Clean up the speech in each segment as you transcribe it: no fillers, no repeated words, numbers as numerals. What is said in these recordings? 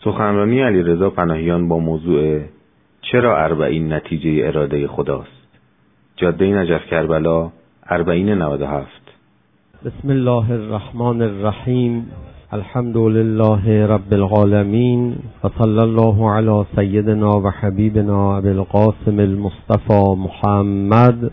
سخنرانی علیرضا پناهیان با موضوع چرا اربعین نتیجه اراده خداست؟ جاده نجف کربلا 4097. بسم الله الرحمن الرحیم. الحمد لله رب العالمین و صلی الله علی سیدنا و حبیبنا ابی القاسم المصطفى محمد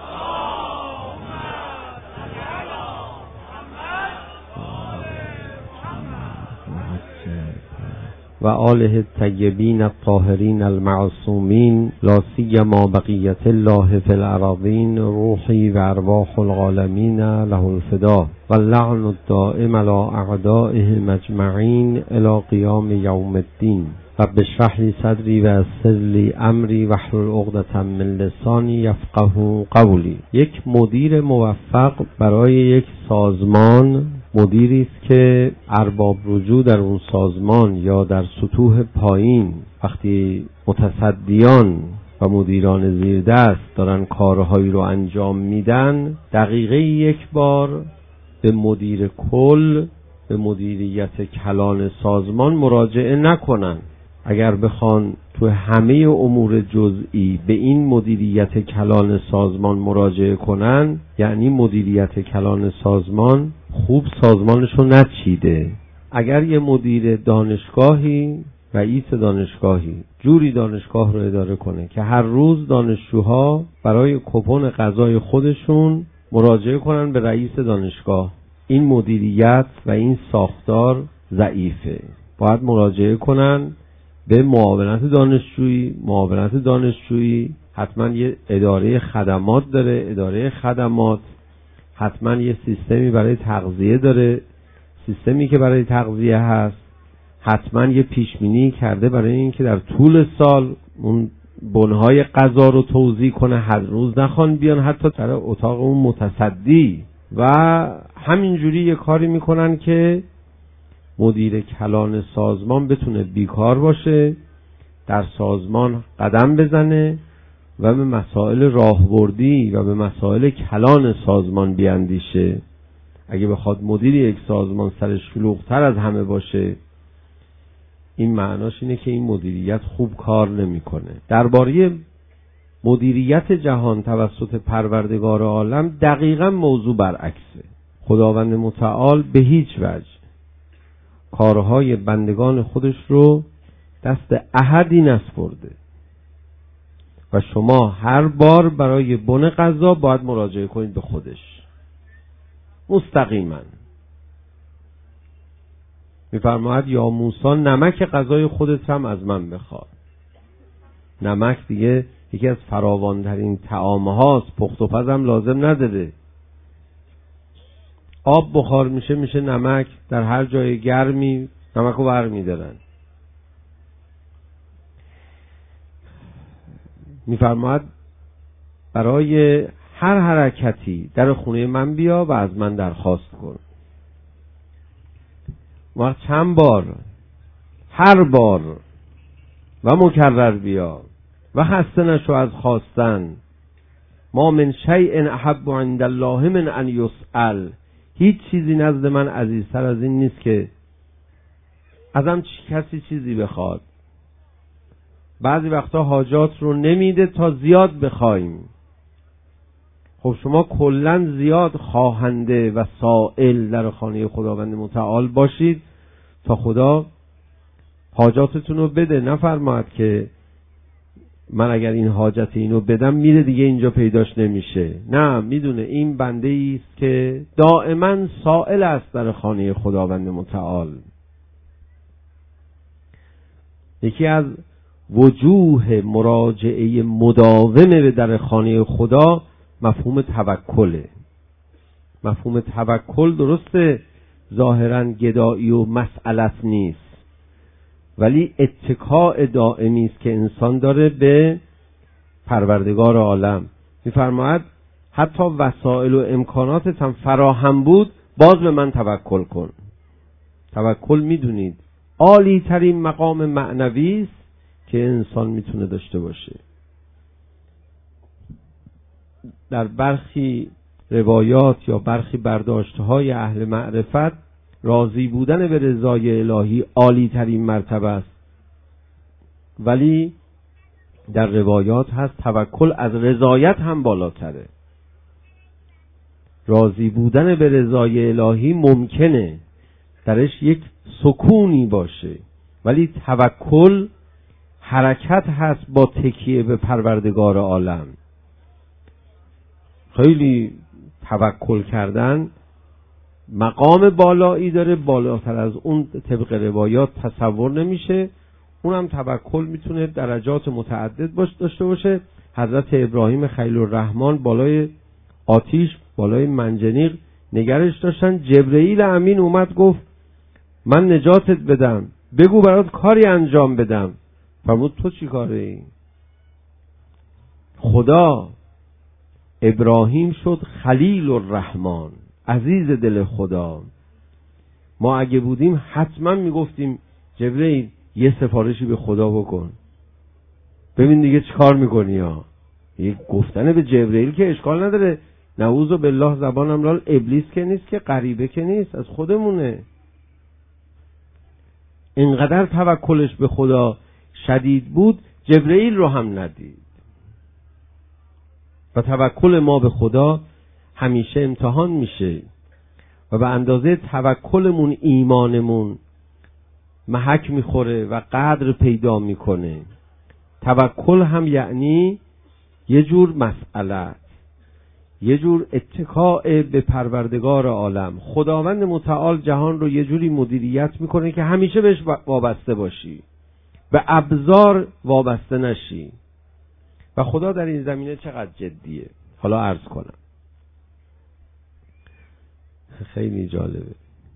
و آله الطیبین الطاهرین المعصومین لا سیما بقیت الله فی الارضین روحی و ارواح العالمین له الفدا و اللعن الدائم علی اعدائهم اجمعین الی قیام یوم الدین. رب اشرح لی صدری و یسر لی امری واحلل عقدة من لسانی یفقهوا قولی. یک مدیر موفق برای یک سازمان مدیری است که ارباب رجوع در اون سازمان یا در سطوح پایین وقتی متصدیان و مدیران زیر دست دارن کارهایی رو انجام میدن، دقیقه یک بار به مدیر کل، به مدیریت کلان سازمان مراجعه نکنن. اگر بخوان تو همه امور جزئی به این مدیریت کلان سازمان مراجعه کنن، یعنی مدیریت کلان سازمان خوب سازمانشو نچیده. اگر یه مدیر دانشگاهی، رئیس دانشگاهی جوری دانشگاه رو اداره کنه که هر روز دانشجوها برای کوپن غذای خودشون مراجعه کنن به رئیس دانشگاه، این مدیریت و این ساختار ضعیفه. باید مراجعه کنن به معاونت دانشجویی حتما یه اداره خدمات داره، اداره خدمات حتما یه سیستمی برای تغذیه داره، سیستمی که برای تغذیه هست حتما یه پیشبینی کرده برای اینکه در طول سال اون بنهای غذا رو توزیع کنه، هر روز نخوان بیان حتی در اتاق اون متصدی. و همینجوری یه کاری میکنن که مدیر کلان سازمان بتونه بیکار باشه، در سازمان قدم بزنه و به مسائل راهبردی و به مسائل کلان سازمان بیاندیشه. اگه بخواد مدیر یک سازمان سرش شلوغ‌تر از همه باشه، این معناش اینه که این مدیریت خوب کار نمی‌کنه. درباره مدیریت جهان توسط پروردگار عالم دقیقاً موضوع برعکسه. خداوند متعال به هیچ وجه کارهای بندگان خودش رو دست احدی نسپرده و شما هر بار برای بن غذا باید مراجعه کنید به خودش مستقیما. میفرماید یا موسی نمک غذای خودت هم از من بخواد. نمک دیگه یکی از فراوان‌ترین طعام هاست، پخت و پز هم لازم نداره. آب بخار میشه نمک، در هر جای گرمی نمک رو برمی‌دارن. میفرماید برای هر حرکتی در خونه من بیا و از من درخواست کن. وقت چند بار، هر بار و مکرر بیا و خسته نشو از خواستن. ما من شیء احب عند الله من ان یسأل. هیچ چیزی نزد من عزیزتر از این نیست که ازم کسی چیزی بخواد. بعضی وقتا حاجات رو نمیده تا زیاد بخوایم. خب شما کلن زیاد خواهنده و سائل در خانه خداوند متعال باشید تا خدا حاجاتتون رو بده. نفرماید که من اگر این حاجت اینو بدم میره دیگه اینجا پیداش نمیشه. نه، میدونه این بنده ایست که دائما سائل است در خانه خداوند متعال. یکی از وجوه مراجعه مداومه به در خانه خدا مفهوم توکله. مفهوم توکل درسته ظاهرا گدایی و مسئلت نیست، ولی اتکاء دائمی است که انسان داره به پروردگار عالم. میفرماید حتی وسایل و امکاناتت هم فراهم بود، باز به من توکل کن. توکل میدونید عالی ترین مقام معنوی است که انسان میتونه داشته باشه. در برخی روایات یا برخی برداشت‌های اهل معرفت راضی بودن به رضای الهی عالی ترین مرتبه است، ولی در روایات هست توکل از رضایت هم بالاتره. راضی بودن به رضای الهی ممکنه درش یک سکونی باشه، ولی توکل حرکت هست با تکیه به پروردگار عالم. خیلی توکل کردن مقام بالایی داره، بالاتر از اون طبق روایات تصور نمیشه. اونم توکل میتونه درجات متعدد داشته باشه. حضرت ابراهیم خلیل الرحمن بالای آتیش، بالای منجنیق نگرش داشتن. جبرئیل امین اومد گفت من نجاتت بدم، بگو برات کاری انجام بدم. فرمود تو چی کاره ای؟ خدا ابراهیم شد خلیل الرحمن، عزیز دل خدا. ما اگه بودیم حتما میگفتیم جبرئیل یه سفارشی به خدا بکن، ببین دیگه چی کار میکنی. ها یک گفتن به جبرئیل که اشکال نداره، نعوذ بالله زبانم لال، ابلیس که نیست که، غریبه که نیست، از خودمونه. اینقدر توکلش به خدا شدید بود جبرئیل رو هم ندید. و توکل ما به خدا همیشه امتحان میشه و به اندازه توکلمون ایمانمون محک میخوره و قدر پیدا میکنه. توکل هم یعنی یه جور مسئله، یه جور اتکاء به پروردگار عالم. خداوند متعال جهان رو یه جوری مدیریت میکنه که همیشه بهش وابسته باشی، به ابزار وابسته نشی. و خدا در این زمینه چقدر جدیه. حالا عرض کنم، خیلی جالبه.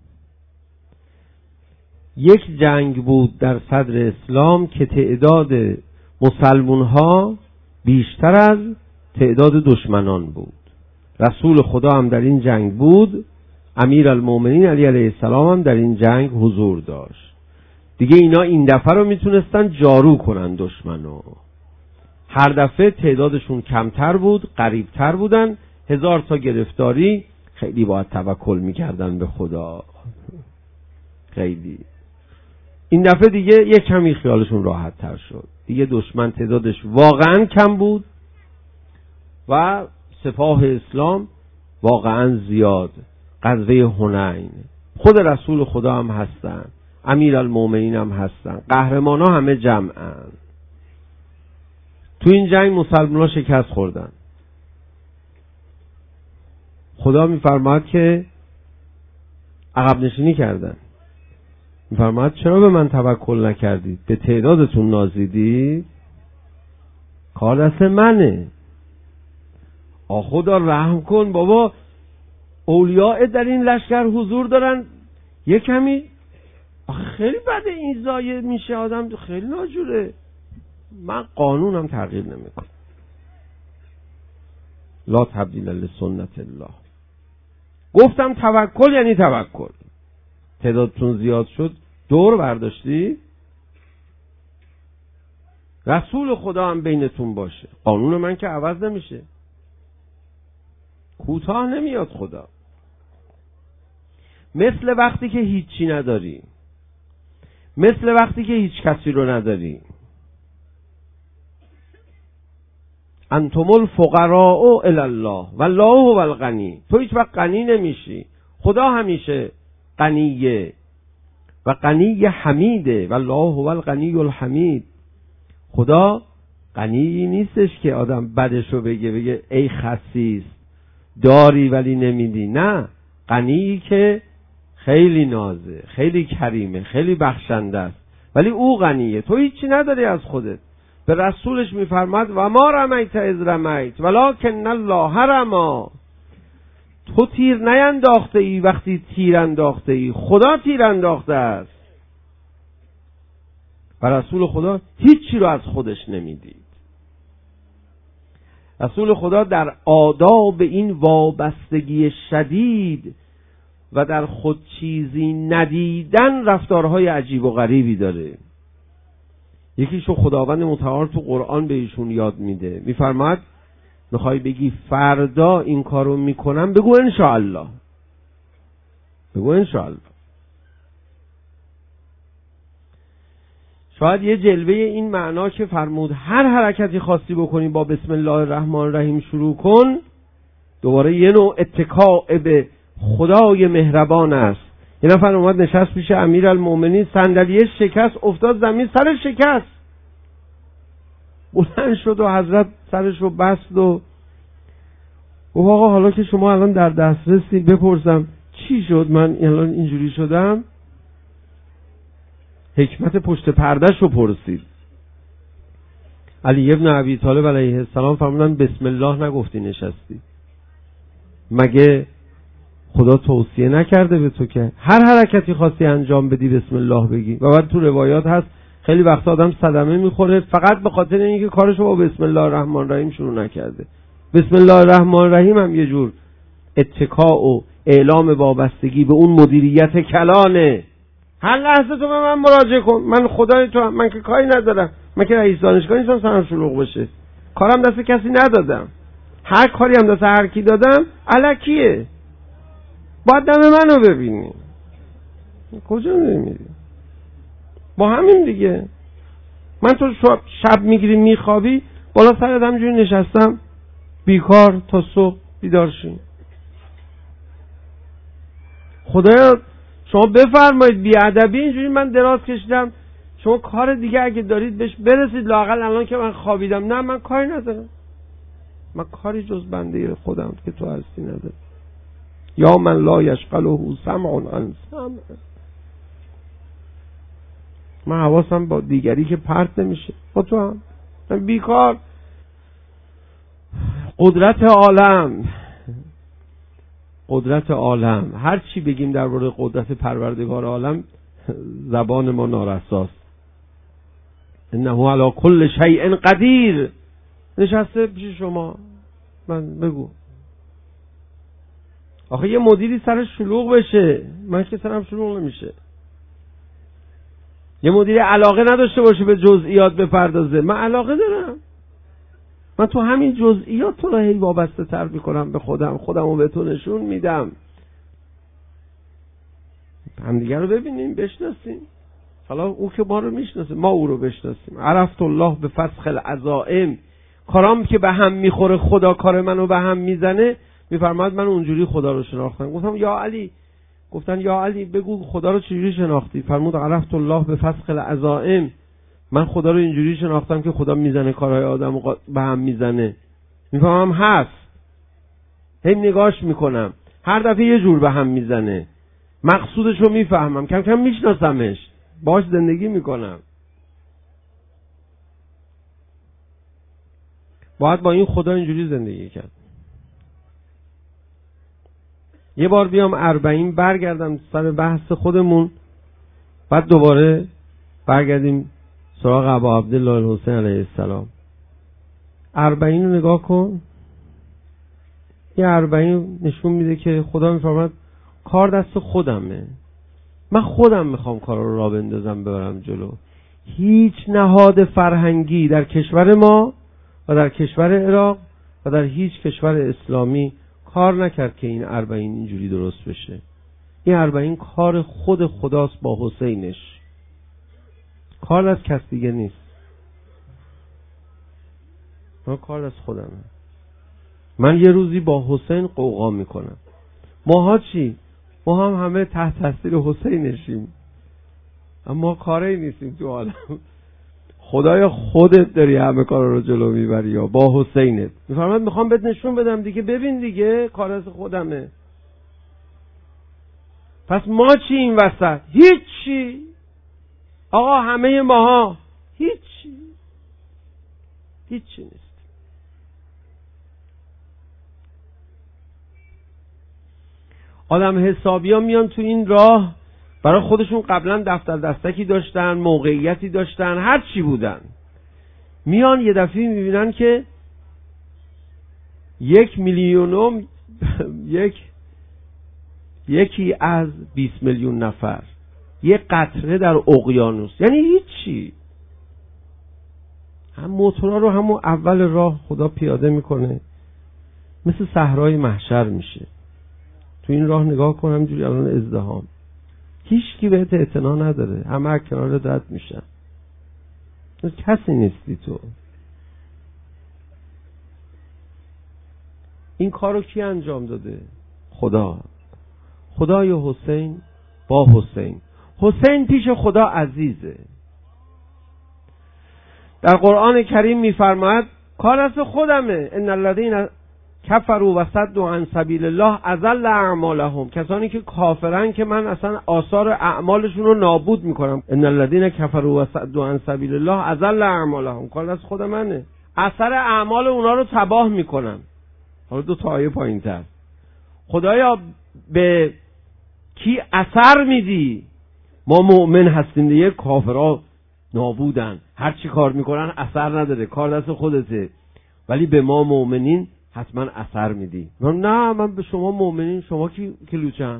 یک جنگ بود در صدر اسلام که تعداد مسلمون ها بیشتر از تعداد دشمنان بود. رسول خدا هم در این جنگ بود، امیرالمومنین علی علیه السلام هم در این جنگ حضور داشت. دیگه اینا این دفعه رو میتونستن جارو کنن دشمنو. هر دفعه تعدادشون کمتر بود، قریبتر بودن، 1000 تا گرفتاری. خیلی باید توکل میکردن به خدا، خیلی. این دفعه دیگه یک کمی خیالشون راحت تر شد، دیگه دشمن تعدادش واقعا کم بود و سپاه اسلام واقعا زیاد. غزوه حنین، خود رسول خدا هم هستن، امیرالمومنین هم هستن، قهرمان ها همه جمعن. تو این جنگ مسلمان ها شکست خوردن. خدا میفرماد که عقب نشینی کردن. میفرماد چرا به من توکل نکردید؟ به تعدادتون نازیدید؟ کار دست منه. خدا رحم کن بابا، اولیاء در این لشکر حضور دارن، یه کمی خیلی بده این ضایع میشه، آدم خیلی ناجوره. من قانونم تغییر نمیکنم. لا تبدیل لسنت الله. گفتم توکل یعنی توکل. تعدادتون زیاد شد، دور برداشتی، رسول خدا هم بینتون باشه. قانون من که عوض نمیشه، کوتاه نمیاد خدا. مثل وقتی که هیچی نداری، مثل وقتی که هیچ کسی رو نداری. انتم الفقراء الی الله والله هو الغنی. تو هیچ وقت غنی نمیشی، خدا همیشه غنیه و غنی حمیده. والله هو الغنی الحمید. خدا غنی نیستش که آدم بدشو بگه ای خسیس داری ولی نمیدی. نه، غنی که خیلی نازه، خیلی کریمه، خیلی بخشنده است، ولی او غنیه. تو هیچی نداری از خودت. به رسولش میفرماد و ما رمیت اذ رمیت ولکن الله رمی. تو تیر نینداخته ای وقتی تیر انداخته ای، خدا تیر انداخته است. و رسول خدا هیچی رو از خودش نمیدید. رسول خدا در آداب این وابستگی شدید و در خود چیزی ندیدن رفتارهای عجیب و غریبی داره. یکیشو خداوند متعال تو قرآن به ایشون یاد میده، میفرماد میخوای بگی فردا این کارو میکنم، بگو انشاءالله. بگو انشاءالله. شاید یه جلوه این معنا که فرمود هر حرکتی خواستی بکنی با بسم الله الرحمن الرحیم شروع کن، دوباره یه نوع اتکاء به خدای مهربان است. یه نفر اومد نشست پیش امیرالمومنین، صندلیه شکست، افتاد زمین، سرش شکست. بلند شد و حضرت سرش رو بست و گفت آقا حالا که شما الان در دسترسی بپرسم چی شد من الان اینجوری شدم؟ حکمت پشت پردهش رو پرسید. علی ابن ابی طالب علیه السلام فرمودن بسم الله نگفتی نشستی؟ مگه خدا توصیه نکرده به تو که هر حرکتی خواستی انجام بدی بسم الله بگی؟ و بعد تو روایات هست خیلی وقت آدم صدمه میخوره فقط به خاطر اینکه کارشو با بسم الله الرحمن الرحیم شروع نکرده. بسم الله الرحمن الرحیم هم یه جور اتکاء و اعلام وابستگی به اون مدیریت کلانه. هر لحظه تو به من مراجعه کن، من خدای تو هم. من که کاری ندارم، من که رئیس دانشگاه نیستم سرم شلوغ بشه، کارم دست کسی ندادم، هر کاری هم دست هر کی دادم الکیه. باید دم منو ببینی. کجا میری؟ با همین دیگه. من تو شب میگیری میخوابی بالا سرت همجوری نشستم بیکار تا صبح بیدار شی. خدایا شما بفرمایید بیادبی اینجوری من دراز کشیدم، شما کار دیگه اگه دارید بهش برسید، لااقل الان که من خوابیدم. نه من کاری ندارم، من کاری جز بنده خودم که تو هستی ندارم. یا من لا یشغله سمع عن سمع، من حواسم با دیگری که پرت نمیشه، با تو هم من بیکار. قدرت عالم هر چی بگیم درباره قدرت پروردگار عالم زبان ما نارساست. انه علی کل شیء قدیر. نشسته پیش شما، من بگو آخه یه مدیری سرش شلوغ بشه، من که سرم شلوغ نمیشه. یه مدیری علاقه نداشته باشه به جزئیات بپردازه، من علاقه دارم. من تو همین جزئیات تو رو هی وابسته تر میکنم به خودمو به تو نشون میدم. همدیگه رو ببینیم بشناسیم. حالا او که ما رو میشناسه، ما او رو بشناسیم. عرفت الله به فسخ العزائم. کارام که به هم میخوره خدا کار منو به هم میزنه، میفرماید من اونجوری خدا رو شناختم. گفتم یا علی بگو خدا رو چجوری شناختی؟ فرمود عرفت الله به فسخ العزائم. من خدا رو اینجوری شناختم که خدا میزنه کارهای آدم رو به هم میزنه. میفهمم هست، هی نگاش میکنم، هر دفعه یه جور به هم میزنه، مقصودش رو میفهمم، کم کم میشناسمش، باهاش زندگی میکنم. باید با این خدا اینجوری زندگی کرد. یه بار بیام 40 برگردم سر بحث خودمون، بعد دوباره برگردیم سراغ ابا عبدالله الحسین علیه السلام. 40 رو نگاه کن. یه 40 نشون میده که خدا میفرماد کار دست خودمه، من خودم میخوام کار رو راه بندازم ببرم جلو. هیچ نهاد فرهنگی در کشور ما و در کشور عراق و در هیچ کشور اسلامی کار نکرد که این 40 اینجوری درست بشه. این 40 کار خود خداست با حسینش، کار از کس دیگه نیست. من کار از خودمه. من یه روزی با حسین قوقا میکنم. ماها چی؟ ما هم همه تحت تاثیر حسینشیم، اما کاری نیستیم تو عالم. خدایا خودت داری همه کار رو جلو میبری یا با حسینت. میفرماد میخوام بهت نشون بدم دیگه، ببین دیگه کار از خودمه. پس ما چی این وسط؟ هیچی آقا، همه ماها هیچی نیست. آدم حسابی ها میان تو این راه، برای خودشون قبلا دفتر دستکی داشتن، موقعیتی داشتن، هر چی بودن، میان یه دفعه میبینن که 1 میلیونم یکی از 20 میلیون نفر، یه قطره در اقیانوس، یعنی هیچی. هم موتورها رو همون اول راه خدا پیاده میکنه، مثل صحرای محشر میشه. تو این راه نگاه کنم همینجوری الان ازدحام، هیچ کی بهت اعتنا نداره، همه کنار رد میشن. کسی نیستی تو. این کارو کی انجام داده؟ خدا. خدای حسین با حسین. حسین پیش خدا عزیزه. در قرآن کریم میفرماید کار از خودمه. ان الذين کفروا و صدوا عن سبیل الله اضل اعمالهم. کسانی که کافرن که من اصلا آثار اعمالشون رو نابود میکنم. ان الذين کفروا و صدوا عن سبیل الله اضل اعمالهم. کار از خود منه. اثر اعمال اونا رو تباه میکنم. حالا 2 آیه پایین‌تر. خدایا به کی اثر میدی؟ ما مؤمن هستیم دیگه، کافرها نابودن، هر چی کار میکنن اثر نداره، کار دست خودته، ولی به ما مؤمنین حتما اثر میدی. نه من به شما مؤمنین، شما کی کلوچن؟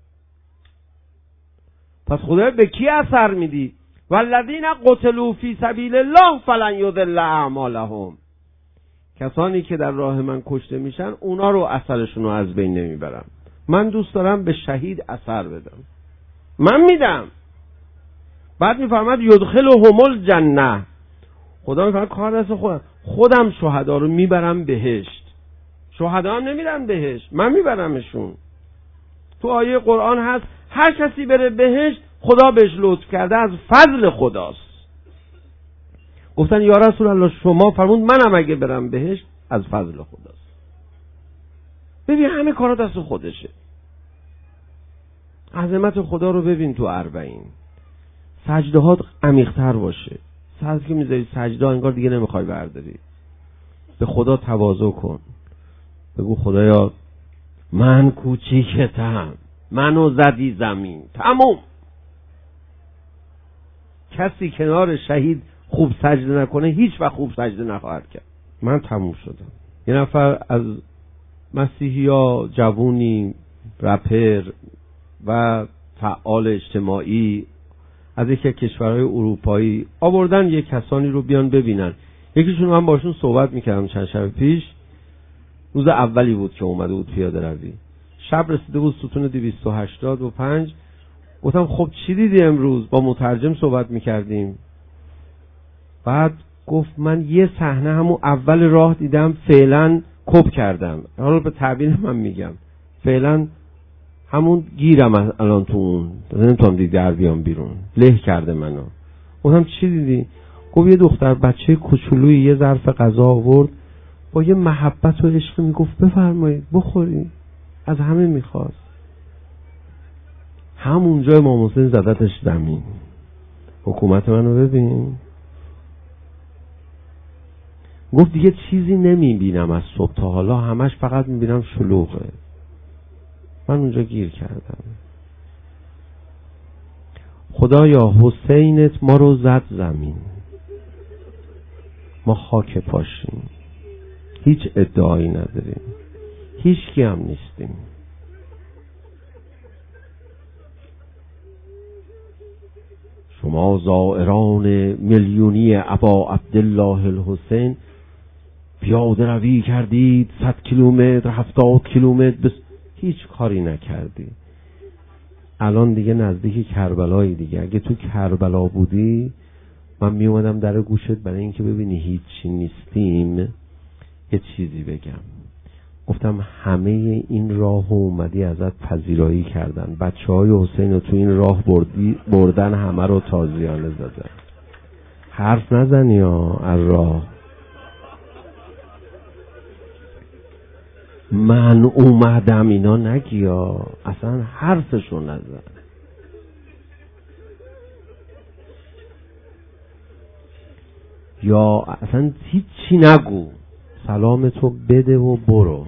پس خدایا به کی اثر میدی؟ والذین قتلوا فی سبیل الله فلن یضل اعمالهم. کسانی که در راه من کشته میشن اونا رو اثرشون رو از بین نمیبرم. من دوست دارم به شهید اثر بدم، من میدم. بعد میفرماد یدخلهم الجنه. خدا میفرماد کار دست خودم شهدا رو میبرم بهشت. شهدا هم نمیرن بهشت، من میبرمشون. تو آیه قرآن هست هر کسی بره بهشت خدا بهش لطف کرده، از فضل خداست. گفتن یا رسول الله شما فرمود منم اگه برم بهشت از فضل خداست. ببین همه کارا دست خودشه. عظمت خدا رو ببین تو 40. سجده هات عمیق‌تر باشه. سر که میذاری سجده انگار دیگه نمیخوای برداری. به خدا تواضع کن. بگو خدایا من کوچیکتم، منو زدی زمین، تموم. کسی کنار شهید خوب سجده نکنه هیچ وقت خوب سجده نخواهد کرد. من تموم شدم. یه نفر از مسیحی‌ها، جوونی، رپر و فعال اجتماعی از یکی از کشورهای اروپایی آوردن یه کسانی رو بیان ببینن. یکیشون من باشون صحبت میکردم چند شب پیش. روز اولی بود که اومده بود پیاده روی. شب رسیده بود ستون 285. گفتم خب چی دیدی امروز؟ با مترجم صحبت میکردیم. بعد گفت من یه صحنه همون اول راه دیدم، فعلا کپ کردم. حالا به تعبیر من میگم فعلا همون گیرم الان تو اون، نمیتونم دیگه در بیام بیرون، له کرده منو. گفتم چی دیدی؟ گفت یه دختر بچه کوچولویی یه ظرف غذا آورد، با یه محبت و عشق میگفت بفرمایید بخورید، از همه میخواست. همونجا امام حسین زدتش زمین. حکومت منو ببین. گفت دیگه چیزی نمیبینم از صبح تا حالا، همش فقط میبینم شلوغه. من اونجا گیر کردم. خدایا حسینت ما رو زد زمین، ما خاک پاشیم، هیچ ادعایی نداریم، هیچ کی هم نیستیم. شما زائران میلیونی ابا عبدالله الحسین پیاده روی کردید 100 کیلومتر 70 کیلومتر هیچ کاری نکردی. الان دیگه نزدیک کربلایی دیگه. اگه تو کربلا بودی من می اومدم در گوشت برای اینکه ببینی هیچی نیستیم یه چیزی بگم. گفتم همه این راه اومدی ازت پذیرایی کردن، بچه های حسین رو تو این راه بردن، همه رو تازیانه زدن. حرف نزنی ها از راه. من اومدم اینا نگی ها، اصلا حرفشو نزن. یا اصلا هیچی نگو، سلامتو بده و برو.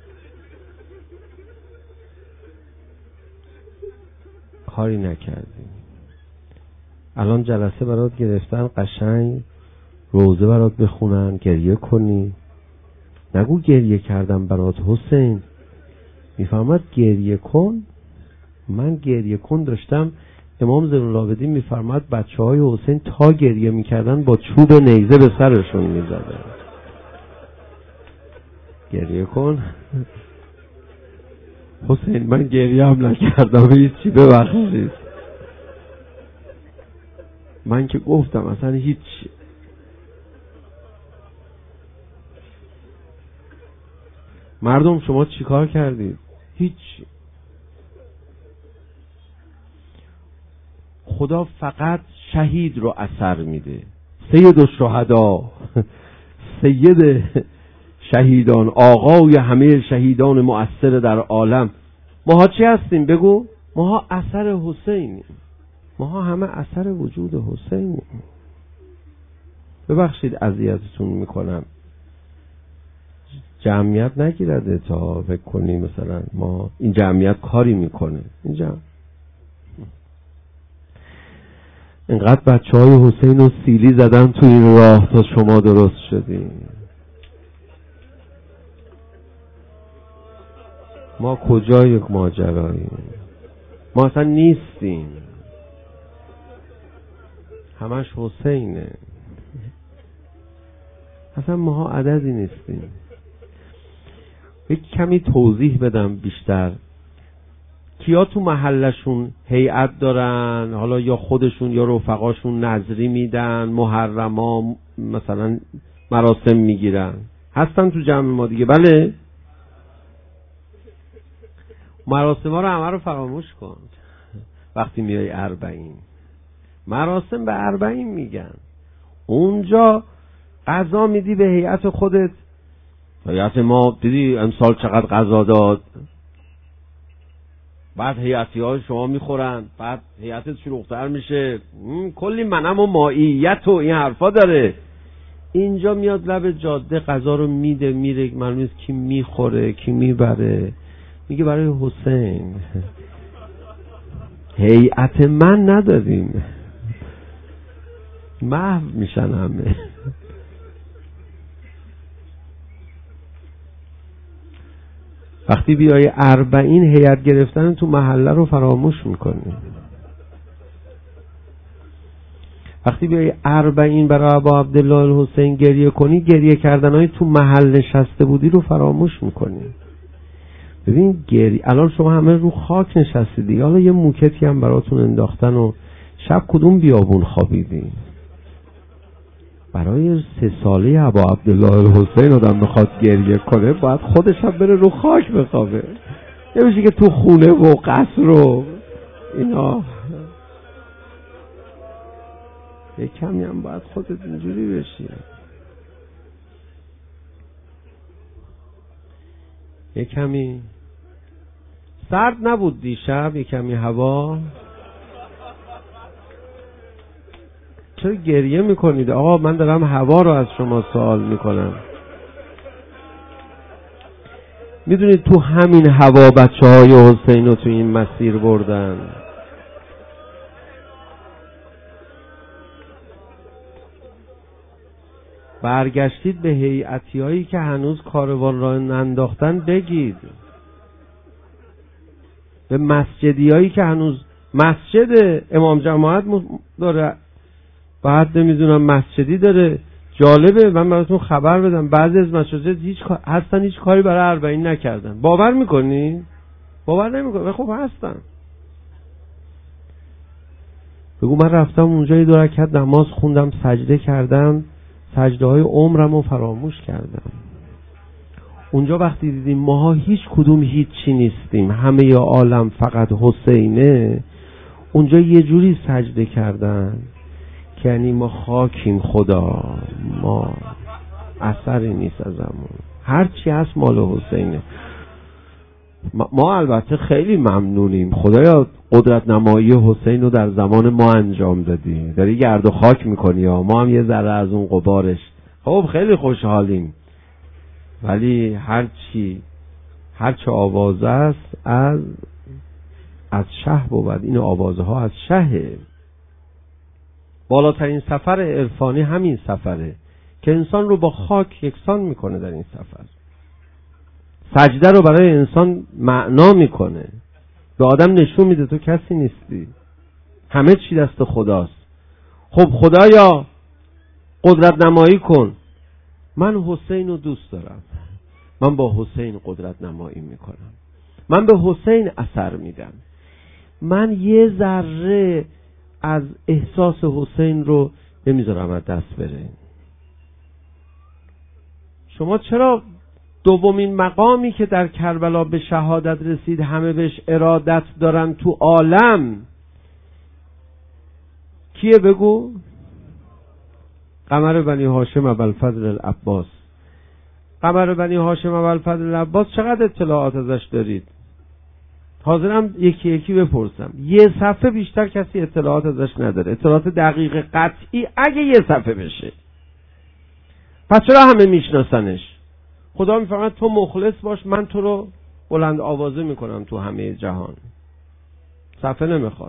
کاری نکردی. الان جلسه برات گرفتن قشنگ روزه برات بخونن گریه کنی. نگو گریه کردم برات حسین. میفهمد گریه کن. من گریه کن داشتم. امام زین العابدین میفرماد بچه های حسین تا گریه میکردن با چوب نیزه به سرشون میزدن. گریه کن. حسین من گریه هم نکردم، هیچی، ببخشید. من که گفتم اصلا هیچی. مردم شما چیکار کردید؟ هیچ. خدا فقط شهید رو اثر میده. سید الشهدا، سید شهیدان، آقای همه شهیدان مؤثر در عالم. ماها چی هستیم؟ بگو. ماها اثر حسینیم. ماها همه اثر وجود حسینیم. ببخشید اذیتتون میکنم، جمعیت نگیرده تا فکر کنی مثلا ما این جمعیت کاری میکنه. این اینقدر بچه‌های حسین رو سیلی زدن تو این راه تا شما درست شدین. ما کجای ماجراییم؟ ما اصلا نیستیم، همش حسینه. اصلا ماها عددی نیستیم. یک کمی توضیح بدم بیشتر. کیا تو محلشون هیئت دارن؟ حالا یا خودشون یا رفقاشون نظری میدن، محرما مثلا مراسم میگیرن، هستن تو جمع ما دیگه. بله، مراسم ها رو همه رو فراموش کن. وقتی میای اربعین، مراسم به اربعین میگن. اونجا قضا میدی به هیئت خودت. هیئت ما دیدی امسال چقدر قضا داد، بعد هیئتی های شما میخورن، بعد هیئتت شلوغ‌تر میشه، کلی منم و مائیت و این حرفا داره. اینجا میاد لب جاده قضا رو میده، میره، معلوم نیست کی میخوره کی میبره. میگه برای حسین. هیئت من نداریم، محو میشن همه. وقتی بیای اربعین هیئت گرفتن تو محله رو فراموش میکنی. وقتی بیای اربعین برای ابا عبدالله الحسین گریه کنی، گریه کردنهای تو محل نشسته بودی رو فراموش میکنی. ببین گریه، الان شما همه رو خاک نشستیدی، حالا یه موکتی هم براتون انداختن و شب کدوم بیابون خوابیدی؟ برای 3 ساله ابا عبدالله الحسین آدم بخواد گریه کنه باید خودش هم بره رو خاک بخوابه. نمیشه که تو خونه و قصر و اینا. یه کمی هم باید خودت اینجوری بشی. یه کمی سرد نبود دیشب؟ یه کمی هوا. چرا گریه میکنید آقا؟ من دارم هوا رو از شما سوال میکنم. میدونید تو همین هوا بچه های حسین رو تو این مسیر بردن. برگشتید به هیئتی هایی که هنوز کاروان را ننداختن بگید. به مسجدی هایی که هنوز مسجد امام جماعت داره، بعد نمیدونم مسجدی داره. جالبه، من براتون خبر بدم بعضی از مساجد هیچ کاری برای اربعین نکردن. باور میکنی؟ باور نمیکنی؟ خب هستن. بگو من رفتم اونجا 2 رکعت نماز خوندم، سجده کردم، سجده های عمرم رو فراموش کردم. اونجا وقتی دیدیم ماها هیچ کدوم هیچی نیستیم، همه ی عالم فقط حسینه، اونجا یه جوری سجده کردن که یعنی ما خاکیم خدا، ما اثری نیست ازمون، هرچی هست مال حسینه. ما البته خیلی ممنونیم، خدایا قدرت نمایی حسین رو در زمان ما انجام دادی، داری گرد و خاک میکنی ها، ما هم یه ذره از اون غبارش. خب خیلی خوشحالیم، ولی هرچه آوازه است از شه بود. این آوازه ها از شهه. بالاترین سفر عرفانی همین سفره که انسان رو با خاک یکسان میکنه. در این سفر سجده رو برای انسان معنا میکنه، به آدم نشون میده تو کسی نیستی، همه چی دست خداست. خب خدایا قدرت نمایی کن. من حسین رو دوست دارم، من با حسین قدرت نمایی میکنم، من به حسین اثر میدم، من یه ذره از احساس حسین رو نمیذارم از دست بره. شما چرا دومین مقامی که در کربلا به شهادت رسید، همه بهش ارادت دارن تو عالم، کیه بگو؟ قمر بنی هاشم ابوالفضل العباس. قمر بنی هاشم ابوالفضل العباس چقدر اطلاعات ازش دارید؟ حاضرم یکی یکی بپرسم. یه صفحه بیشتر کسی اطلاعات ازش نداره، اطلاعات دقیق قطعی اگه یه صفحه بشه. پس چرا همه میشناسنش؟ خدا میفرماید تو مخلص باش، من تو رو بلند آوازه میکنم تو همه جهان. صفحه نمیخواد.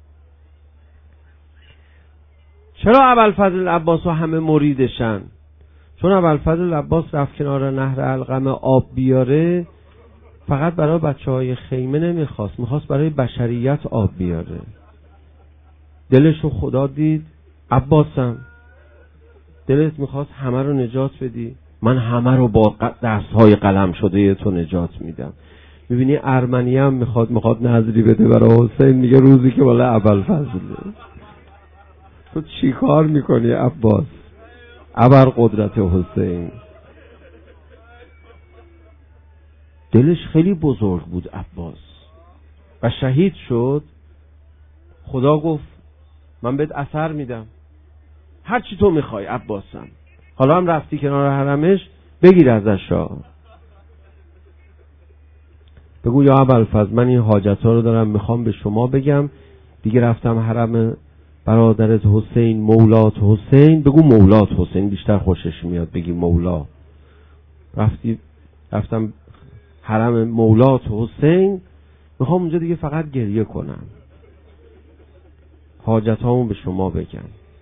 چرا ابوالفضل العباس و همه مریدشن؟ چون ابوالفضل العباس رفت کنار نهر علقمه آب بیاره، فقط برای بچه‌های خیمه نمیخواست، میخواست برای بشریت آب بیاره. دلشو خدا دید. عباسم دلت میخواست همه رو نجات بدی، من همه رو با دستهای قلم شده تو نجات میدم. میبینی ارمنی هم میخواد نظری بده برای حسین، میگه روزی که بالا ابوالفضل. تو چی کار میکنی عباس؟ ابرقدرت حسین. دلش خیلی بزرگ بود عباس و شهید شد. خدا گفت من بهت اثر میدم، هر چی تو میخوای عباسم. حالا هم رفتی کنار حرمش، بگیر ازش بگو یا ابوالفضل من این حاجت ها رو دارم میخوام به شما بگم. دیگه رفتم حرم برادرت حسین، مولات حسین. بگو مولات حسین، بیشتر خوشش میاد بگی مولا. رفتم حرم مولات حسین، میخوام اونجا دیگه فقط گریه کنم، حاجت هامون به شما بگم.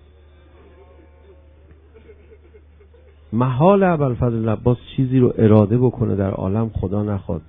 محال ابوالفضل العباس چیزی رو اراده بکنه در عالم خدا نخواد.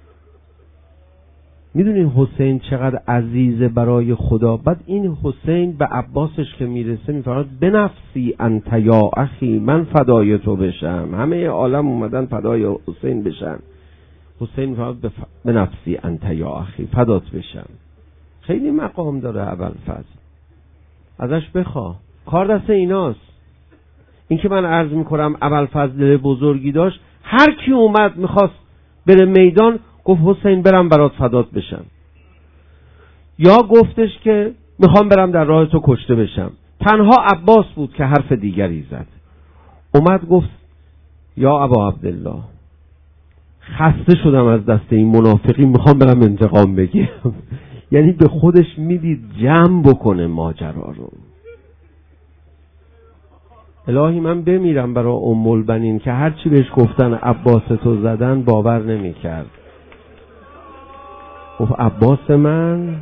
میدونین حسین چقدر عزیزه برای خدا؟ بعد این حسین به عباسش که میرسه میفرماد بنفسی انت یا اخی، من فدای تو بشم. همه عالم اومدن فدای حسین بشن، حسین میفرماد بنفسی انت یا اخی، فدات بشم. خیلی مقام داره ابوالفضل، ازش بخوا، کار دست ایناست. این که من عرض میکنم ابوالفضل بزرگی داشت، هر کی اومد میخواست بره میدان گفت حسین برم برات فدات بشم، یا گفتش که میخوام برم در راه تو کشته بشم. تنها عباس بود که حرف دیگری زد. اومد گفت یا ابا عبدالله خسته شدم از دست این منافقین، میخوام برم انتقام بگیرم. یعنی به خودش میدید جمع بکنه ماجرا رو. الهی من بمیرم برای ام البنین که هرچی بهش گفتن عباس تو زدن باور نمی کرد. گفت عباس من؟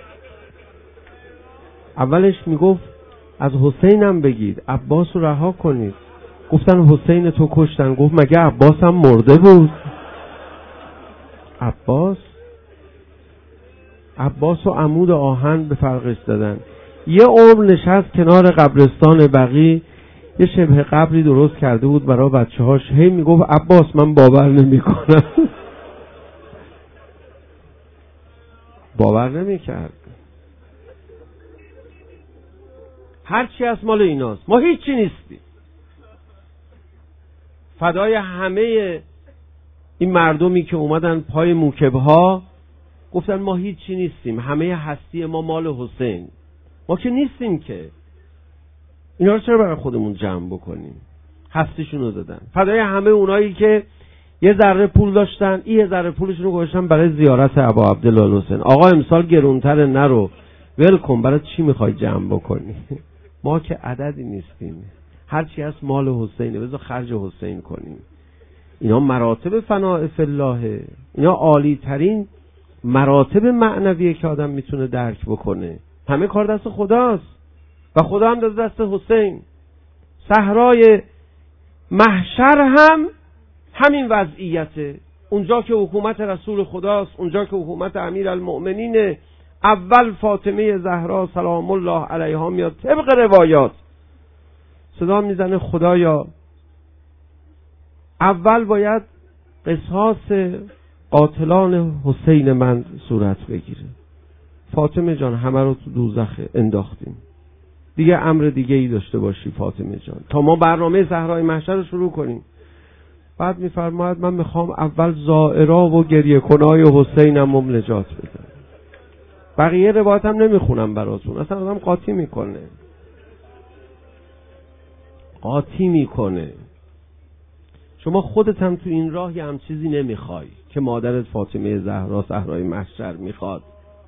اولش میگفت از حسینم بگید، عباس رو رها کنید. گفتن حسین تو کشتن. گفت مگه عباس هم مرده بود؟ عباس و عمود آهن به فرقش دادن. یه عمر نشست کنار قبرستان بقیع، یه شبه قبری درست کرده بود برای بچه‌هاش. هی میگفت عباس من باور نمی‌کنم. باور نمی‌کرد. هر چی از مال ایناست، ما هیچی نیستیم. فدای همه این مردمی که اومدن پای موکب‌ها گفتن ما هیچی نیستیم، همه هستی ما مال حسین. ما که نیستیم که. اینا رو چرا برای خودمون جمع بکنیم؟ هستیشون رو دادن. فدای همه اونایی که یه ذره پول داشتن، این یه ذره پولشون رو گذاشتن برای زیارت ابا عبدالله حسین. آقا امسال گرونتر نرو، ولکن، برای چی میخوای جمع بکنی؟ ما که عددی نیستیم، هرچی هست مال حسینه، بذار خرج حسین کنیم. اینا مراتب فناء فی الله، اینا عالی ترین مراتب معنویه که آدم میتونه درک بکنه. همه کار دست خداست و خدا هم دست حسین. صحرای محشر هم همین وضعیته. اونجا که حکومت رسول خداست، اونجا که حکومت امیرالمؤمنین، اول فاطمه زهرا سلام الله علیها میاد طبق روایات، صدا میزنه خدایا اول باید قصاص قاتلان حسین من صورت بگیره. فاطمه جان همه رو تو دوزخ انداختیم، دیگه امر دیگه ای داشته باشی فاطمه جان تا ما برنامه صحرای محشر رو شروع کنیم. بعد میفرماید من میخوام اول زائرا و گریه کنای حسینم نجات بدم. بقیه روایت هم نمیخونم براتون، اصلا آدم قاطی میکنه. شما خودت هم تو این راه یه هم چیزی نمیخوای که مادرت فاطمه زهرا صحرای محشر میخواد.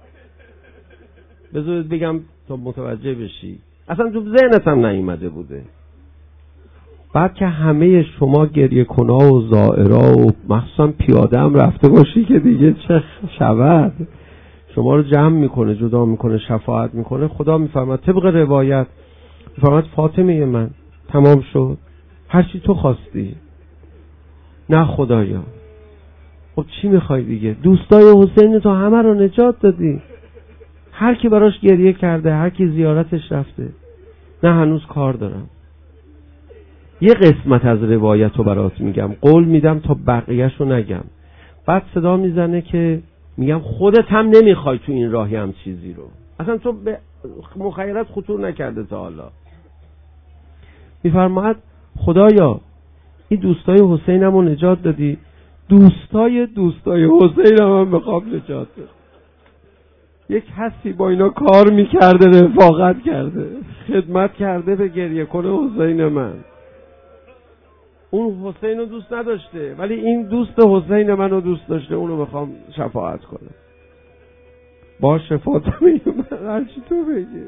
بذارید بگم تا متوجه بشی، اصلا تو ذهنت هم نیومده بوده. بعد که همه شما گریه کنا و زائرا و مخصوصا پیاده هم رفته باشی که دیگه چه شود، شما رو جمع میکنه، جدا میکنه، شفاعت میکنه. خدا میفرماد طبق روایت میفرماد فاطمه من تمام شد، هرچی تو خواستی. نه خدایا، خب چی میخوای دیگه؟ دوستای حسین تو همه رو نجات دادی، هر کی براش گریه کرده، هر کی زیارتش رفته. نه هنوز کار دارم. یه قسمت از روایت رو برات میگم، قول میدم تا بقیهش رو نگم. بعد صدا میزنه که میگم خودت هم نمیخوای تو این راهی هم چیزی رو، اصلا تو به مخیرت خطور نکرده تا حالا. میفرماید خدایا این دوستای حسینم رو نجات دادی، دوستای حسینم هم میخوام نجات دادی. یک کسی با اینا کار میکرده، رفاقت کرده، خدمت کرده به گریه کنه حسین من. اون حسین رو دوست نداشته ولی این دوست حسین من رو دوست داشته، اونو میخوام شفاعت کنه. باشه فاطمه من، هرچی تو بگی.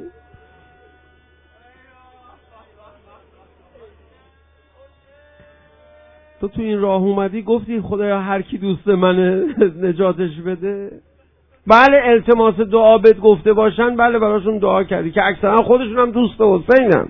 تو این راه اومدی گفتی خدایا هر کی دوست منه نجاتش بده. بله التماس دعا بهت گفته باشن، بله براشون دعا کردی که اکثرا خودشون هم دوست حسینن.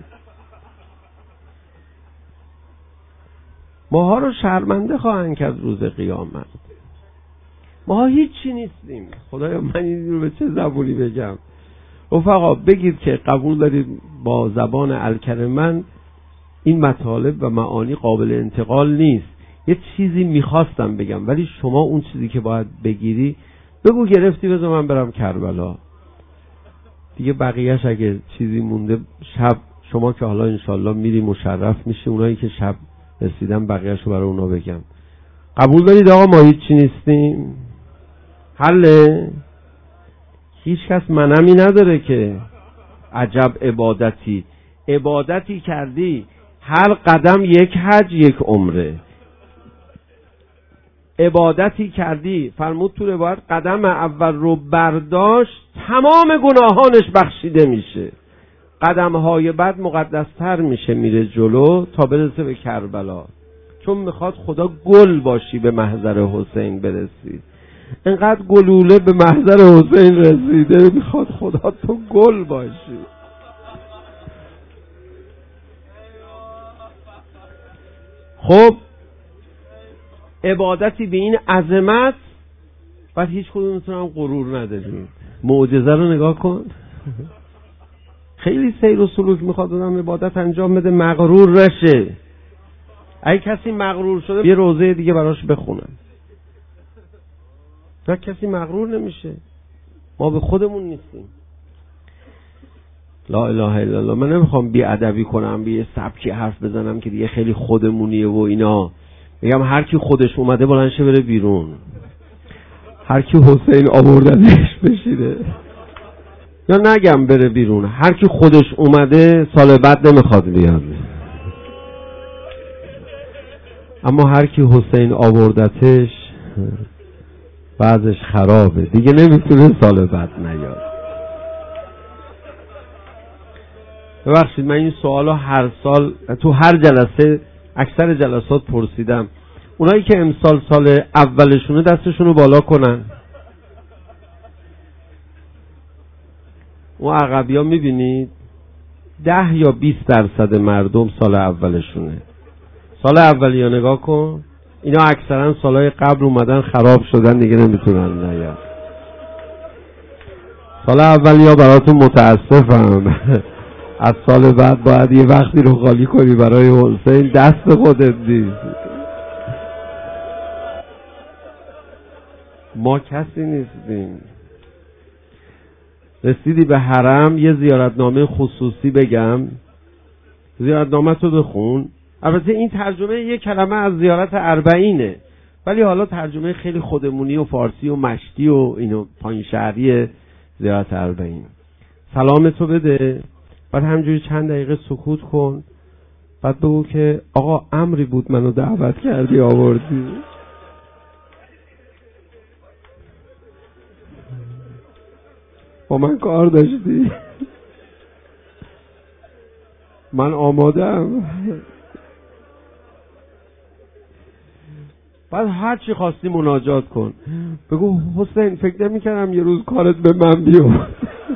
ماها رو شرمنده خواهند کرد روز قیامت. ماها هیچی نیستیم. خدایا من این رو به چه زبونی بگم؟ رفقا بگید که قبول دارید با زبان الکرمن این مطالب و معانی قابل انتقال نیست. یه چیزی میخواستم بگم ولی شما اون چیزی که باید بگیری بگو گرفتی، بذار من برم کربلا دیگه. بقیهش اگه چیزی مونده شب، شما که حالا انشالله میری مشرف میشی، اونایی که شب رسیدن بقیهش رو برای اونا بگم. قبول دارید آقا ما هیچی نیستیم؟ حله؟ هیچ کس منمی نداره که عجب عبادتی کردی، هر قدم یک حج یک عمره. عبادتی کردی، فرمود تو روایت قدم اول رو برداشت تمام گناهانش بخشیده میشه، قدمهای بعد مقدستر میشه، میره جلو تا برسه به کربلا. چون میخواد خدا گل باشی به محضر حسین برسی. انقدر گلوله به محضر حسین رسیده، میخواد خدا تو گل باشی. خب عبادتی به این عظمت، بعد هیچ کدومتون هم غرور ندارید. معجزه رو نگاه کن. خیلی سیر و سلوک میخواد آدم عبادت انجام بده مغرور نشه. اگه کسی مغرور شده یه روزه دیگه براش بخونم. نه کسی مغرور نمیشه، ما به خودمون نیستیم. لا اله الا الله. من نمیخوام بی ادبی کنم، بی سبکی حرف بزنم که دیگه خیلی خودمونیه و اینا. میگم هر کی خودش اومده بلند شه بره بیرون، هر کی حسین آوردنش بشیره. یا نگم بره بیرون، هر کی خودش اومده سال بعد نمیخواد بیاد، اما هر کی حسین آوردتش بعضش خرابه دیگه، نمیتونه سال بعد نیاد. ببخشید من این سوالو هر سال تو هر جلسه، اکثر جلسات پرسیدم. اونایی که امسال سال اولشونه دستشونو بالا کنن. اون عقبی ها میبینید 10 یا 20% مردم سال اولشونه. سال اولی ها نگاه کن، اینا اکثرا سالهای قبل اومدن خراب شدن دیگه نمیتونن نیاد. سال اولی ها براتون متاسفم. از سال بعد باید یه وقتی رو خالی کنی برای حسین، دست خودت نیست. ما کسی نیستیم. رسیدی به حرم، یه زیارتنامه خصوصی بگم، زیارتنامه تو بخون. البته این ترجمه یک کلمه از زیارت اربعینه، ولی حالا ترجمه خیلی خودمونی و فارسی و مشتی و اینو پایین شهری زیارت اربعین. سلام تو بده، بعد همجوری چند دقیقه سکوت کن، بعد بگو که آقا امری بود منو دعوت کردی آوردی. با من کار داشتی، من آمادم. بعد هر چی خواستی مناجات کن، بگو حسین فکر نمی‌کردم یه روز کارت به من بیاد.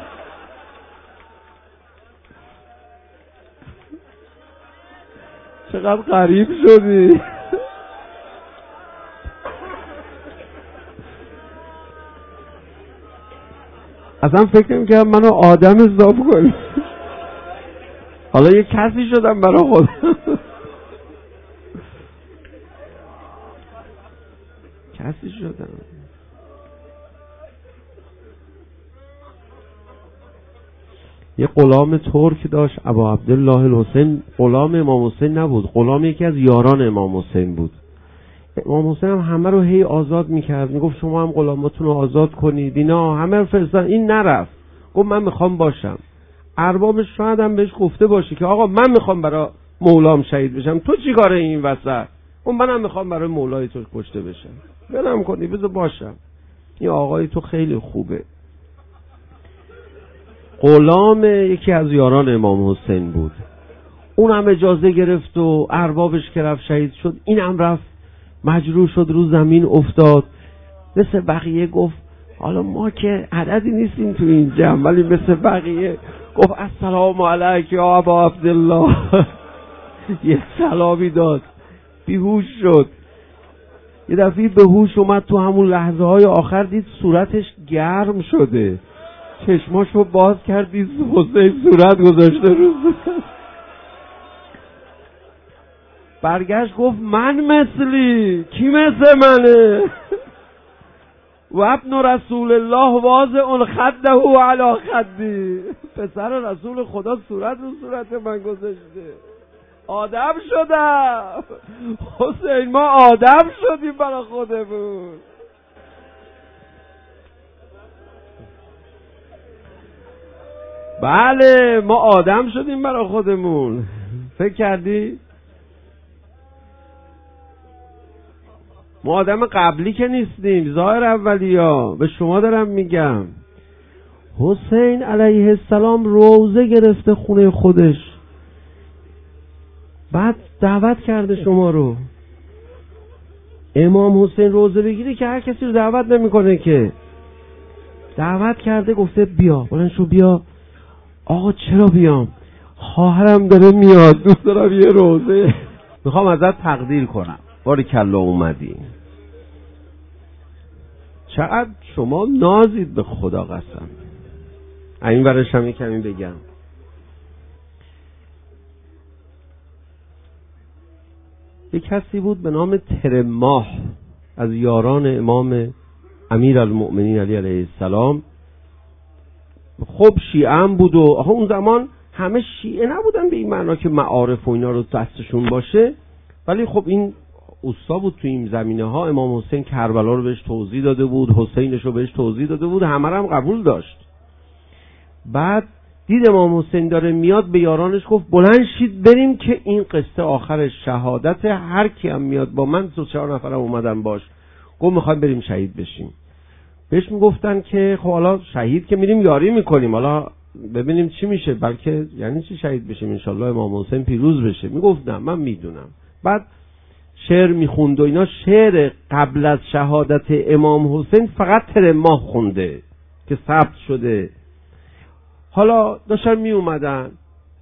چقدر غریب شدی. اصلا فکر نمی‌کردم منو آدم حساب کنی، حالا یه کسی شدم برای خودم. کسی شدم. یه غلام ترک داشت ابا عبدالله الحسین. غلام امام حسین نبود، غلام یکی از یاران امام حسین بود. امام حسین هم همه رو هی آزاد میکرد، میگفت شما هم غلاماتون رو آزاد کنید، اینا همه رو فرستادن. این نرفت، گفت من میخوام باشم. اربابش شاید هم بهش گفته باشه که آقا من میخوام برای مولام شهید بشم، تو چی کاره این وسط؟ اون منم میخوام برای مولای تو کشته بشم، بلم کنی بذار باشم. این آقای تو خیلی خوبه. غلام یکی از یاران امام حسین بود. اون هم اجازه گرفت و اربابش که رفت شهید شد، این هم رفت مجروح شد، رو زمین افتاد. مثل بقیه گفت حالا ما که عددی نیستیم تو این جمع، ولی مثل بقیه گفت السلام علیک یا ابا عبدالله. یه سلامی داد، بیهوش شد. یه دفعه به هوش اومد، تو همون لحظه های آخر دید صورتش گرم شده، چشماشو باز کرد، دید حسین صورت گذاشته رو صورت. برگشت گفت من مثلی، کی مثل منه؟ و ابن رسول الله واضع خده علی خدی، پسر رسول خدا صورت رو صورت من گذاشته. آدم شدم حسین، ما آدم شدیم برای خودمون. بله ما آدم شدیم برای خودمون. فکر کردی؟ ما آدم قبلی که نیستیم، ظاهر اولیا. به شما دارم میگم حسین علیه السلام روزه گرفته خونه خودش، بعد دعوت کرده شما رو. امام حسین روزه بگیری که هر کسی رو دعوت نمیکنه که، دعوت کرده، گفته بیا بلند شو بیا. آقا چرا بیام؟ خواهرم داره میاد، دوست دارم یه روزه میخوام ازت تقدیر کنم. باریکلا اومدی. چقدر شما نازید به خدا قسم. این ورش هم کمی بگم. یک کسی بود به نام ترماح از یاران امام امیرالمؤمنین علی علیه السلام. خب شیعه هم بود و اون زمان همه شیعه نبودن به این معنا که معارف و اینا رو دستشون باشه، ولی خب این اوستا بود تو این زمینه ها. امام حسین کربلا رو بهش توضیح داده بود، حسینش رو بهش توضیح داده بود، همه رو هم قبول داشت. بعد دید امام حسین داره میاد، به یارانش گفت بلند شید بریم که این قصه آخر شهادت، هر کی هم میاد با من، 3-4 نفرم اومدن باش. گفت میخوایم بریم شهید بشیم. بهش میگفتن که خب حالا شهید که میریم یاری میکنیم، حالا ببینیم چی میشه، بلکه یعنی چی شهید بشیم، انشالله امام حسین پیروز بشه. میگفت نه من میدونم. بعد شعر میخوند و اینا. شعر قبل از شهادت امام حسین فقط ترماح خونده که ثبت شده. حالا داشتن می اومدن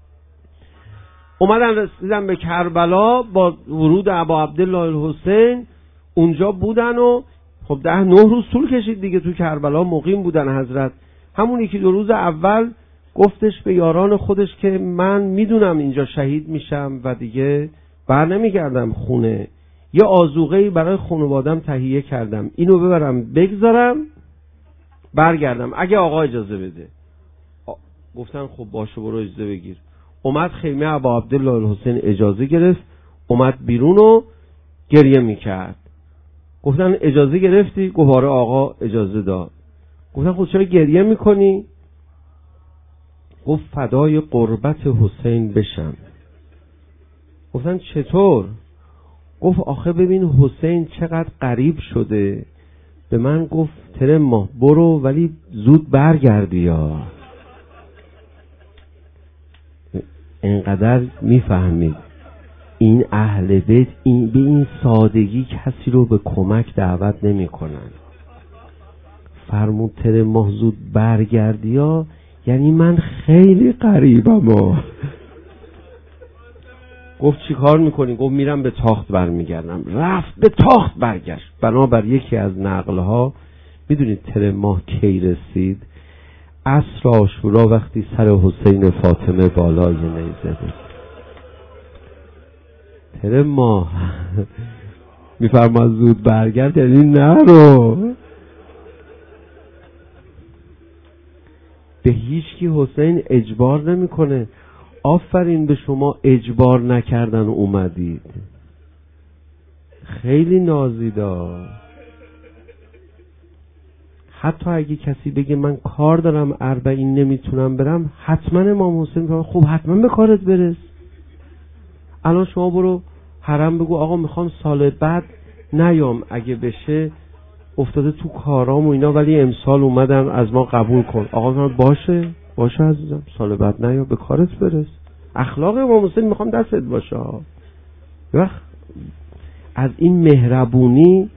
رسیدن به کربلا. با ورود ابا عبدالله الحسین اونجا بودن و خب 9 روز طول کشید دیگه تو کربلا مقیم بودن حضرت. همون 1-2 روز اول گفتش به یاران خودش که من میدونم اینجا شهید میشم و دیگه بر نمیگردم خونه، یه آذوقه‌ای برای خانوادم تهیه کردم، اینو ببرم بگذارم برگردم اگه آقا اجازه بده. گفتن خب باشه برو اجازه بگیر. اومد خیمه ابا عبدالله الحسین اجازه گرفت، اومد بیرون و گریه میکرد. گفتن اجازه گرفتی؟ گفت آره آقا اجازه داد. گفتن خود چرا گریه میکنی؟ گفت فدای قربت حسین بشم. گفتن چطور؟ گفت آخه ببین حسین چقدر غریب شده، به من گفت تره ماه برو ولی زود برگردی یا. اینقدر میفهمید این اهل بیت به این سادگی کسی رو به کمک دعوت نمی کنن. فرمود تره ماه زود برگردی یا یعنی من خیلی غریبم. گفت چی کار میکنی؟ گفت میرم به تاخت برمیگردم. رفت به تاخت برگشت. بنابر یکی از نقلها میدونید تره ماه کی رسید؟ عصر عاشورا وقتی سر حسین فاطمه بالای نیزه بود. تره ماه میفرماد زود برگرد یعنی نرو. به هیچ کی حسین اجبار نمیکنه. آفرین به شما اجبار نکردن اومدید. خیلی نازیدا. حتی اگه کسی بگه من کار دارم 40 نمیتونم برم، حتما امام حسین میگه خب حتما به کارت برس. الان شما برو حرم بگو آقا میخوام سال بعد نیام، اگه بشه افتاده تو کارام و اینا ولی امسال اومدم از ما قبول کن. آقا باشه عزیزم سال بعد نیا، به کارت برس. اخلاق امام حسین میخوام دستت باشه. وقت از این مهربونی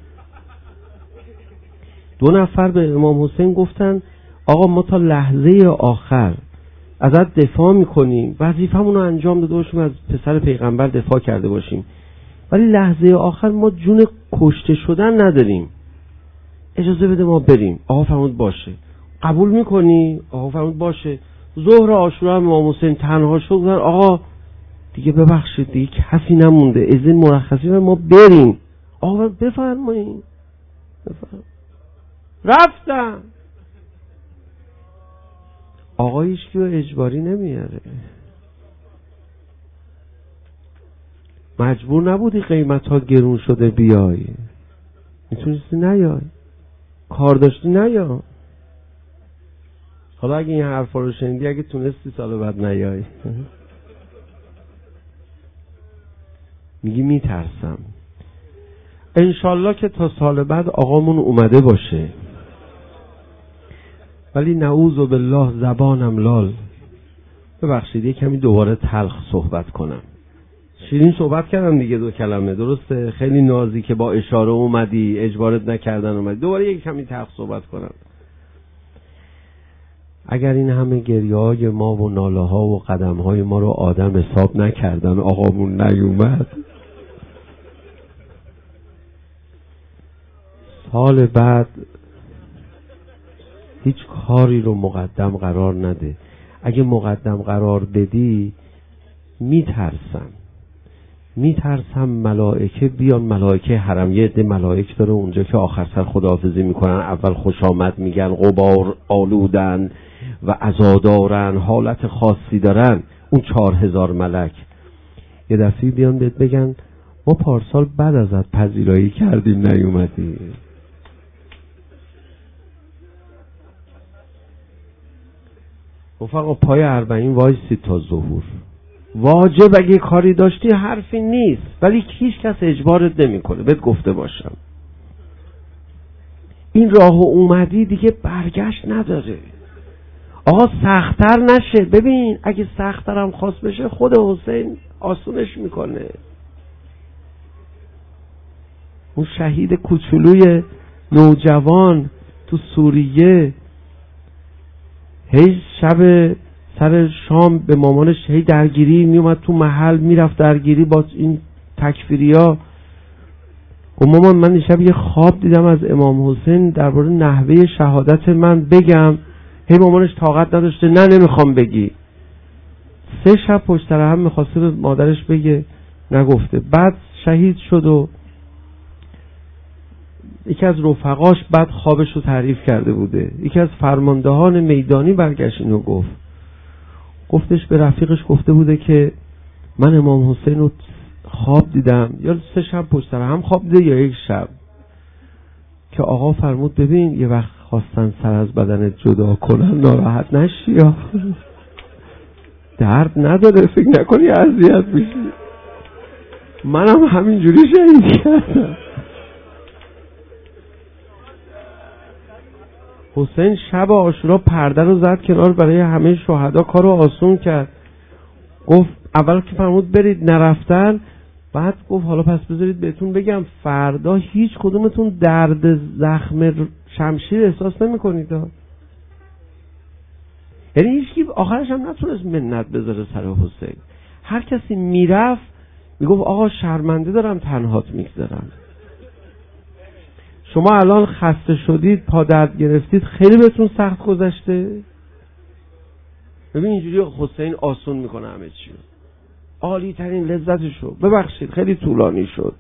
2 نفر به امام حسین گفتن آقا ما تا لحظه آخر ازت دفاع میکنیم، وظیفمون رو انجام داده باشیم، از پسر پیغمبر دفاع کرده باشیم، ولی لحظه آخر ما جون کشته شدن نداریم، اجازه بده ما بریم. آقا فرمود باشه. قبول میکنی؟ آقا فرمود باشه. ظهر عاشورا امام حسین تنها شد. آقا دیگه ببخشید دیگه کسی نمونده، اذن مرخصی ما بریم. آقا بفرمایید. رفتم. آقا هیچکی رو اجباری نمیاره. مجبور نبودی قیمت ها گرون شده بیای، میتونستی نیای، کار داشتی نیا. حالا اگه این حرفا رو شنیدی، اگه تونستی سال بعد نیای. میگی میترسم. انشالله که تا سال بعد آقامون اومده باشه، ولی نعوذ بالله زبانم لال. ببخشید یه کمی دوباره تلخ صحبت کنم. شیرین صحبت کردم دیگه 2 کلمه، درسته؟ خیلی نازی که با اشاره اومدی، اجبارت نکردن اومدی. دوباره یک کمی تلخ صحبت کنم. اگر این همه گریه های ما و ناله ها و قدم های ما رو آدم حساب نکردن، آقامون نیومد، سال بعد هیچ کاری رو مقدم قرار نده. اگه مقدم قرار بدی میترسم ملائکه بیان، ملائکه حرم، یه عده ملائک داره اونجا که آخر سر خداحافظی میکنن، اول خوش آمد میگن، غبار آلودن و عزادارن، حالت خاصی دارن، اون 4000 ملک یه دفعه بیان بهت بگن ما پارسال بعد ازت پذیرایی کردیم نیومدی. گفت پای 40 وایسی تا ظهور. واجب اگه کاری داشتی حرفی نیست، ولی هیچ کس اجبارت نمیکنه. بهت گفته باشم این راه اومدی دیگه برگشت نداره. آقا سخت‌تر نشه. ببین اگه سخت‌تر هم خواست بشه خود حسین آسونش میکنه. اون شهید کوچولوی نوجوان تو سوریه هی شب سر شام به مامانش هی درگیری میومد تو محل، میرفت درگیری با این تکفیریا. گفت مامان من دیشب یه خواب دیدم از امام حسین درباره نحوه شهادت من بگم. هی مامانش طاقت نداشته، نه نمیخوام بگی. 3 شب پشت سر هم میخواسته به مادرش بگه، نگفته. بعد شهید شد و یکی از رفقاش بعد خوابش رو تعریف کرده بوده. یکی از فرماندهان میدانی برگشت اینو گفتش به رفیقش، گفته بوده که من امام حسین رو خواب دیدم یا 3 شب پشت سر هم خواب دیده یا 1 شب که آقا فرمود ببین یه وقت خواستن سر از بدنت جدا کنن ناراحت نشی یا درد نداره، فکر نکنی اذیت میشی. منم همینجوری شهید کردم. حسین شب عاشورا پرده رو زد کنار برای همه شهدا، کارو آسون کرد. گفت اول که فرمود برید نرفتن، بعد گفت حالا پس بذارید بهتون بگم فردا هیچ کدومتون درد زخم شمشیر احساس نمی کنید. یعنی هیچکی آخرش هم نتونست منت بذاره سر حسین. هر کسی میرفت میگفت آقا شرمنده دارم تنهات میگذارم. شما الان خسته شدید، پا درد گرفتید، خیلی بهتون سخت گذشته. ببین اینجوری حسین آسون میکنه همه چی، عالی ترین لذتشو. ببخشید خیلی طولانی شد.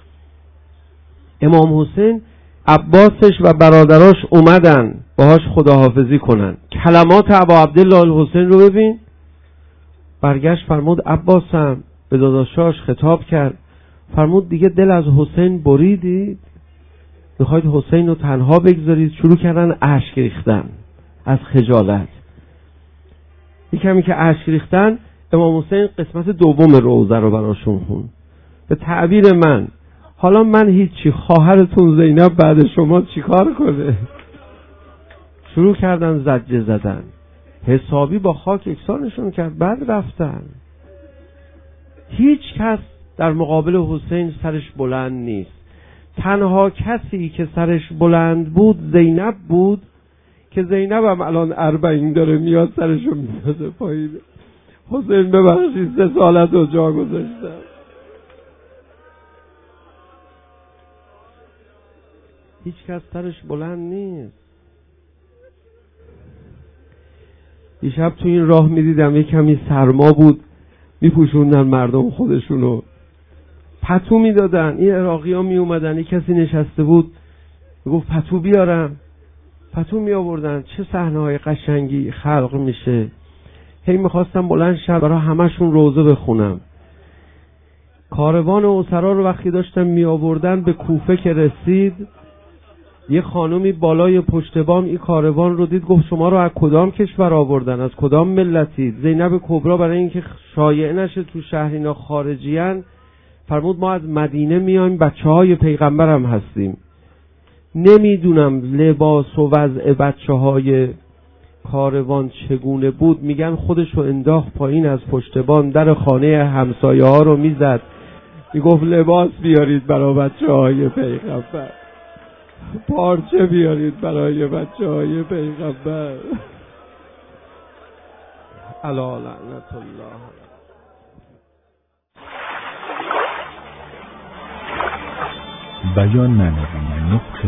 امام حسین عباسش و برادراش اومدن باهاش خداحافظی کنن. کلمات ابا عبدالله الحسین رو ببین. برگشت فرمود عباسم، به داداشاش خطاب کرد، فرمود دیگه دل از حسین بریدید؟ میخواید حسین رو تنها بگذارید؟ شروع کردن اشک ریختن از خجالت. یکمی که اشک ریختن، امام حسین قسمت دوم روزه رو براشون خوند. به تعبیر من، حالا من هیچی، خواهرتون زینب بعد شما چیکار کنه؟ شروع کردن زجه زدن، حسابی با خاک یکسانشون کرد. بعد رفتن. هیچ کس در مقابل حسین سرش بلند نیست. تنها کسی که سرش بلند بود زینب بود که زینب هم الان 40 داره، میاد سرشو میذاره پایین. حسین ببخشید 3 سالت رو جا گذاشتم. هیچ کس سرش بلند نیست. دیشب تو این راه میدیدم، یک کمی سرما بود، میپوشوندن مردم خودشونو، پتو میدادن. این عراقی ها میومدن، یک کسی نشسته بود میگفت پتو بیارم، پتو می آوردن. چه صحنه های قشنگی خلق میشه. هی میخواستم بلند شم برای همشون روزه بخونم. کاروان اسرا رو وقتی داشتم می آوردن به کوفه که رسید، یه خانومی بالای پشت بام این کاروان رو دید، گفت شما رو از کدام کشور آوردن، از کدام ملتید؟ زینب کبرا برای اینکه شایعه نشه تو شهر اینا خارجیان، فرمود ما از مدینه میایم، بچه‌های پیغمبرم هستیم. نمیدونم لباس و وضع بچه‌های کاروان چگونه بود. میگن خودشو انداخت پایین از پشت بام، در خانه همسایه ها رو میزد، میگفت لباس بیارید برای بچه‌های پیغمبر، پارچه بیارید برای بچه‌های پیغمبر. الا لعنت الله. بیان معنوی